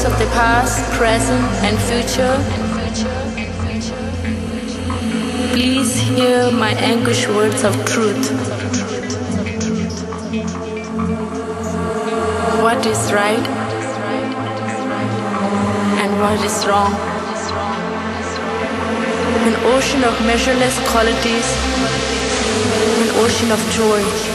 voice of the past, present, and future. Please hear my anguished words of truth. What is right and what is wrong? An ocean of measureless qualities, an ocean of joy.